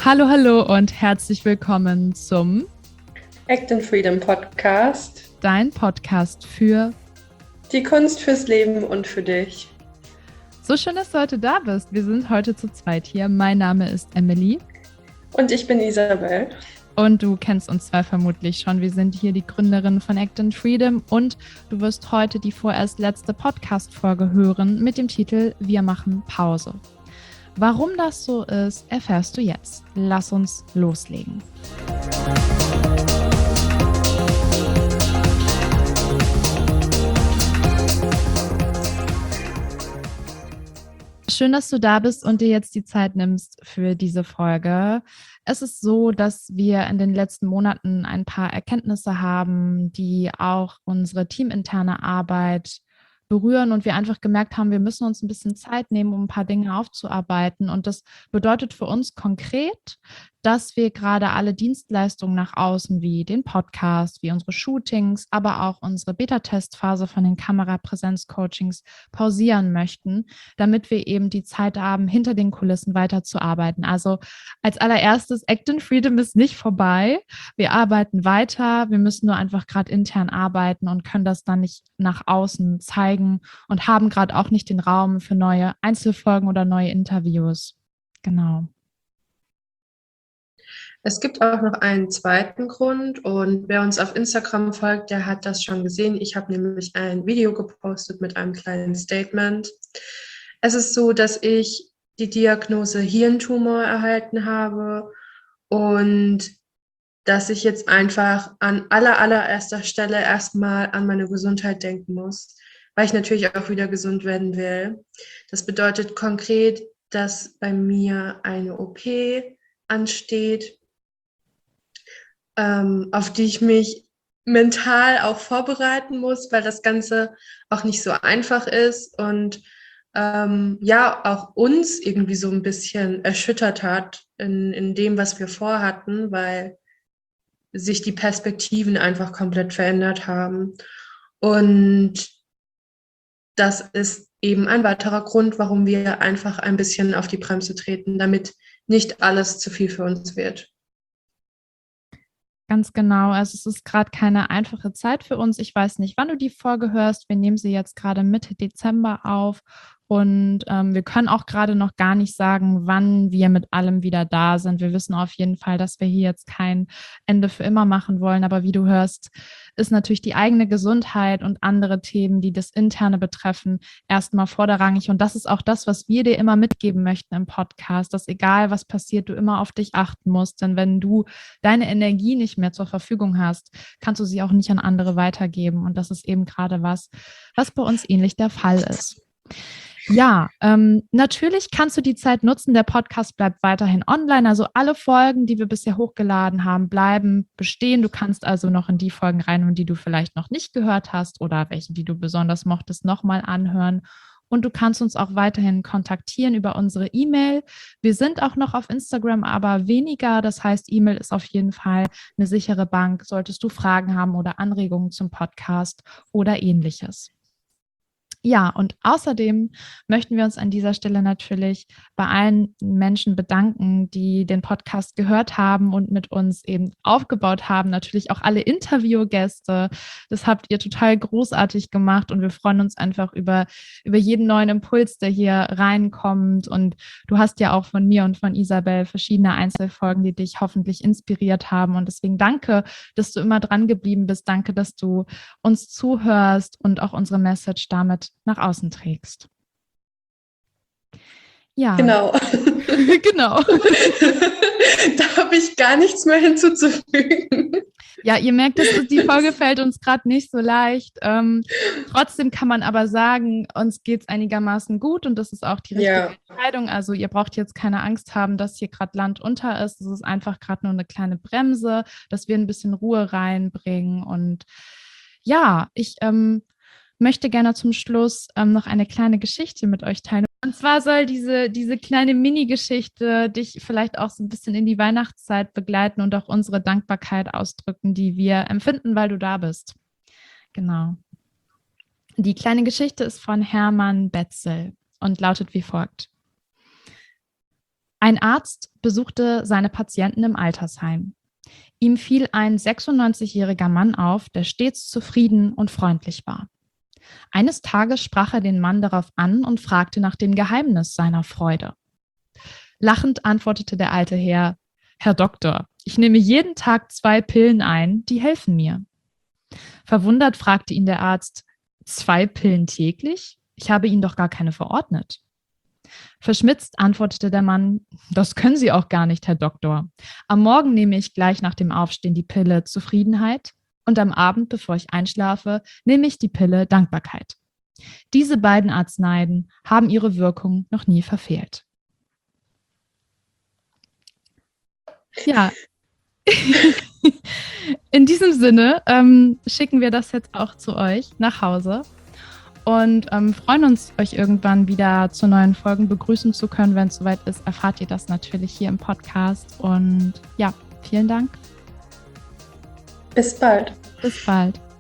Hallo, hallo und herzlich willkommen zum Act in Freedom Podcast. Dein Podcast für die Kunst fürs Leben und für dich. So schön, dass du heute da bist. Wir sind heute zu zweit hier. Mein Name ist Emily. Und ich bin Isabel. Und du kennst uns zwei vermutlich schon. Wir sind hier die Gründerin von Act in Freedom und du wirst heute die vorerst letzte Podcast-Folge hören mit dem Titel Wir machen Pause. Warum das so ist, erfährst du jetzt. Lass uns loslegen. Schön, dass du da bist und dir jetzt die Zeit nimmst für diese Folge. Es ist so, dass wir in den letzten Monaten ein paar Erkenntnisse haben, die auch unsere teaminterne Arbeit berühren und wir einfach gemerkt haben, wir müssen uns ein bisschen Zeit nehmen, um ein paar Dinge aufzuarbeiten. Und das bedeutet für uns konkret, dass wir gerade alle Dienstleistungen nach außen, wie den Podcast, wie unsere Shootings, aber auch unsere Beta-Testphase von den Kamerapräsenz-Coachings pausieren möchten, damit wir eben die Zeit haben, hinter den Kulissen weiterzuarbeiten. Also als allererstes, Act in Freedom ist nicht vorbei. Wir arbeiten weiter. Wir müssen nur einfach gerade intern arbeiten und können das dann nicht nach außen zeigen und haben gerade auch nicht den Raum für neue Einzelfolgen oder neue Interviews. Genau. Es gibt auch noch einen zweiten Grund und wer uns auf Instagram folgt, der hat das schon gesehen. Ich habe nämlich ein Video gepostet mit einem kleinen Statement. Es ist so, dass ich die Diagnose Hirntumor erhalten habe und dass ich jetzt einfach an allererster Stelle erstmal an meine Gesundheit denken muss, weil ich natürlich auch wieder gesund werden will. Das bedeutet konkret, dass bei mir eine OP ansteht, auf die ich mich mental auch vorbereiten muss, weil das Ganze auch nicht so einfach ist und auch uns irgendwie so ein bisschen erschüttert hat in dem, was wir vorhatten, weil sich die Perspektiven einfach komplett verändert haben. Und das ist eben ein weiterer Grund, warum wir einfach ein bisschen auf die Bremse treten, damit nicht alles zu viel für uns wird. Ganz genau. Also es ist gerade keine einfache Zeit für uns. Ich weiß nicht, wann du die Folge hörst. Wir nehmen sie jetzt gerade Mitte Dezember auf und wir können auch gerade noch gar nicht sagen, wann wir mit allem wieder da sind. Wir wissen auf jeden Fall, dass wir hier jetzt kein Ende für immer machen wollen. Aber wie du hörst, ist natürlich die eigene Gesundheit und andere Themen, die das Interne betreffen, erstmal vorderrangig. Und das ist auch das, was wir dir immer mitgeben möchten im Podcast, dass egal was passiert, du immer auf dich achten musst. Denn wenn du deine Energie nicht mehr zur Verfügung hast, kannst du sie auch nicht an andere weitergeben. Und das ist eben gerade was bei uns ähnlich der Fall ist. Ja, natürlich kannst du die Zeit nutzen. Der Podcast bleibt weiterhin online. Also alle Folgen, die wir bisher hochgeladen haben, bleiben bestehen. Du kannst also noch in die Folgen reinhören, die du vielleicht noch nicht gehört hast oder welche, die du besonders mochtest, nochmal anhören. Und du kannst uns auch weiterhin kontaktieren über unsere E-Mail. Wir sind auch noch auf Instagram, aber weniger. Das heißt, E-Mail ist auf jeden Fall eine sichere Bank, solltest du Fragen haben oder Anregungen zum Podcast oder ähnliches. Ja, und außerdem möchten wir uns an dieser Stelle natürlich bei allen Menschen bedanken, die den Podcast gehört haben und mit uns eben aufgebaut haben. Natürlich auch alle Interviewgäste. Das habt ihr total großartig gemacht und wir freuen uns einfach über jeden neuen Impuls, der hier reinkommt. Und du hast ja auch von mir und von Isabel verschiedene Einzelfolgen, die dich hoffentlich inspiriert haben. Und deswegen danke, dass du immer dran geblieben bist. Danke, dass du uns zuhörst und auch unsere Message damit nach außen trägst. Ja. Genau. Genau. Da habe ich gar nichts mehr hinzuzufügen. Ja, ihr merkt, die Folge fällt uns gerade nicht so leicht. Trotzdem kann man aber sagen, uns geht es einigermaßen gut und das ist auch die richtige Entscheidung. Also ihr braucht jetzt keine Angst haben, dass hier gerade Land unter ist. Es ist einfach gerade nur eine kleine Bremse, dass wir ein bisschen Ruhe reinbringen. Und ja, ich möchte gerne zum Schluss noch eine kleine Geschichte mit euch teilen. Und zwar soll diese kleine Mini-Geschichte dich vielleicht auch so ein bisschen in die Weihnachtszeit begleiten und auch unsere Dankbarkeit ausdrücken, die wir empfinden, weil du da bist. Genau. Die kleine Geschichte ist von Hermann Betzel und lautet wie folgt. Ein Arzt besuchte seine Patienten im Altersheim. Ihm fiel ein 96-jähriger Mann auf, der stets zufrieden und freundlich war. Eines Tages sprach er den Mann darauf an und fragte nach dem Geheimnis seiner Freude. Lachend antwortete der alte Herr: Herr Doktor, ich nehme jeden Tag 2 Pillen ein, die helfen mir. Verwundert fragte ihn der Arzt: 2 Pillen täglich? Ich habe Ihnen doch gar keine verordnet. Verschmitzt antwortete der Mann: Das können Sie auch gar nicht, Herr Doktor. Am Morgen nehme ich gleich nach dem Aufstehen die Pille Zufriedenheit und am Abend, bevor ich einschlafe, nehme ich die Pille Dankbarkeit. Diese beiden Arzneien haben ihre Wirkung noch nie verfehlt. Ja, in diesem Sinne schicken wir das jetzt auch zu euch nach Hause. Und freuen uns, euch irgendwann wieder zu neuen Folgen begrüßen zu können. Wenn es soweit ist, erfahrt ihr das natürlich hier im Podcast. Und ja, vielen Dank. Bis bald. Bis bald.